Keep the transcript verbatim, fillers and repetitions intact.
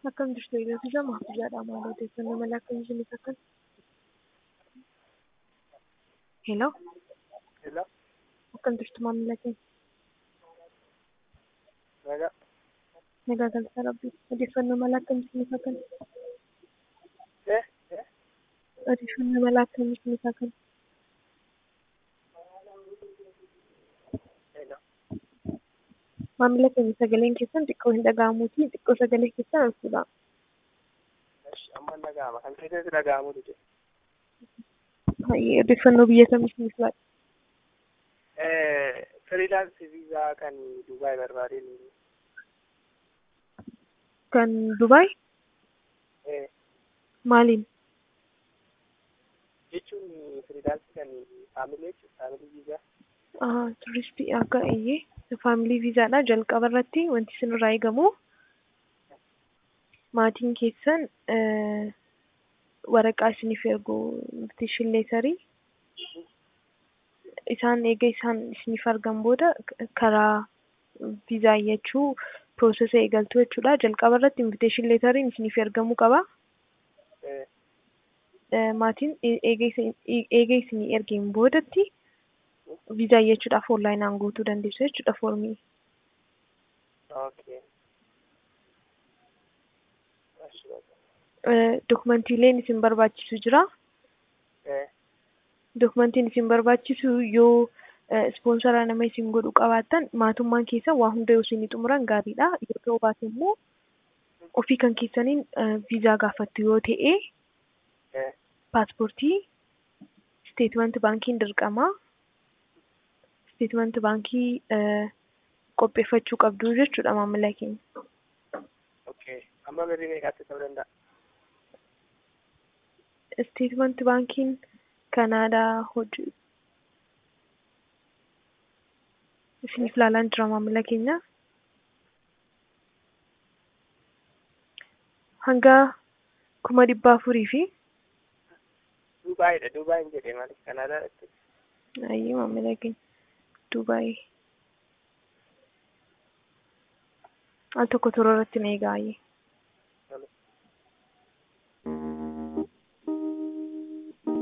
Akkam jirtu eegatuu Mahfuuzaadha maal odeeffannoo mala akkamii isiniif akkan? Hello. Hello. Akkam jirtu maamila keenya? Nagaa. Nagaa galata Rabbii. Odeeffannoo mala akkamii isiniif akkan? Eh? Eh? Odeeffannoo mala akkamii isiniif akkan? Hello. Maamila keenya sagaleen keessan xiqqoo hin dhaga'amuutii xiqqoo sagalee keessan ol fuudhaa. Esh, amma dhaga'ama. Kan keessatti dhaga'amu dide. Hayyee odeeffannoo biyya kamii isiniif laata? Eh, freelance visa kan Dubai barbaadeen. Kan Dubaay Eh, maaliin? jechuun freelance kan family jechuudha. Family visa. Ah, turistii akka iyyee faamilii viizaadha. Jalqaba irratti wanti isinirraa eegamu maatiin keessan eh, waraqaa isiniif ergu invitation leetarii isaan eega isaan isiniif argan booda karaa viizaa iyyachuu piroosesa eegaltuu jechuudha. Jalqaba irratti invitation leetariin isiniif ergamuu qaba. Eh, Eh, Maatiin eega isin- eega isinii ergeen boodatti viizaa iyyachuudhaaf onlaayinaan guutuu dandeessu jechuudha foormii. okay. Esh, Eh, Dokumantiileen isin barbaachisu jira. eh, Dokumentiin isin barbaachisu yoo ispoonsara nama isin godhu qabaattan maatummaan keessan waa hunda yoo isin xumuran gaariidha. Yoo ta'uu baate immoo ofii kan keessaniin eh, viizaa gaafattu yoo ta'e eh, paaspoortii, isteetmenti baankiin dirqama. Isteetmenti baankii eh, qopheeffachuu qabdu jechuudha maamila keenya. okay. Amma birrii meeqaatti ta'uu danda'a? Isteetmenti baankiin Kanaadaa hojii isiniif ilaalaan jira maamila keenya. Hanga kuma dhibba afurii fi Dubaayiidha. Dubaayin jedhee maaliif Kanaadaadha? ayyee maamila keenya Dubaay al tokko toora irratti na eegaa ayyee.